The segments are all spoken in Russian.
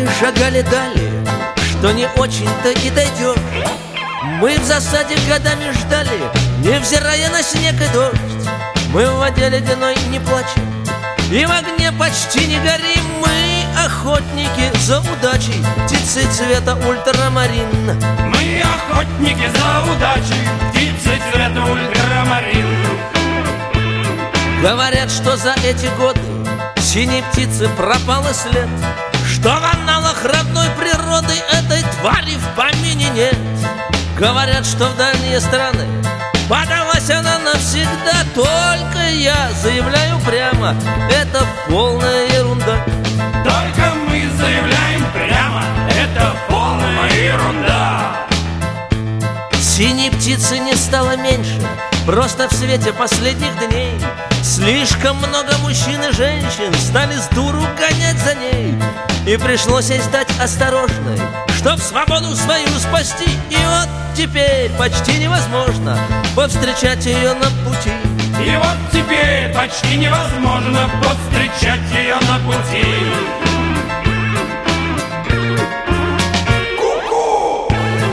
шагали далее, что не очень-то и дойдешь. Мы в засаде годами ждали, невзирая на снег и дождь. Мы в воде ледяной не плачем и в огне почти не горим. Мы охотники за удачей, птицы цвета ультрамарин. Мы охотники за удачей, птицы цвета ультрамарин. Говорят, что за эти годы синей птицы пропал и след, что в аналах родной природы этой твари в помине нет. Говорят, что в дальние страны подалась она навсегда. Только я заявляю прямо, это полная ерунда. Только мы заявляем прямо, это полная ерунда. Синей птицы не стало меньше, просто в свете последних дней слишком много мужчин и женщин стали с дуру гонять за ней. И пришлось ей стать осторожной, чтоб свободу свою спасти. И вот теперь почти невозможно повстречать ее на пути. И вот теперь почти невозможно повстречать ее на пути. Ку-ку!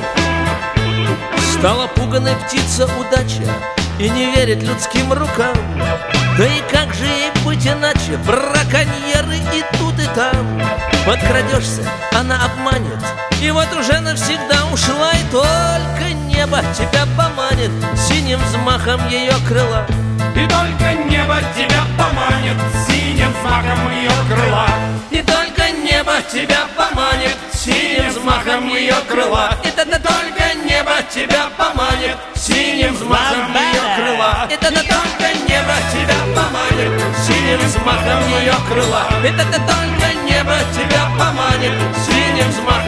Стала пуганой птица удача и не верит людским рукам. Да и как же ей быть иначе? Браконьеры и тут, и там. Подкрадешься, она обманет, и вот уже навсегда ушла. И только небо тебя поманит синим взмахом ее крыла. И только небо тебя поманит синим взмахом ее крыла. И только небо тебя поманит синим взмахом ее крыла. Это только небо тебя поманит синим взмахом ее крыла. Это только небо тебя поманит синим взмахом ее крыла. Это только небо тебя поманит синим взмахом